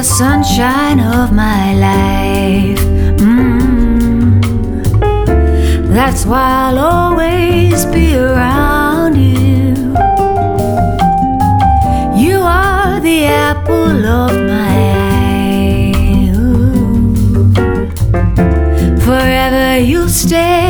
sunshine of my life. That's why I'll always be around you. You are the apple of my eye. Ooh. Forever you'll stay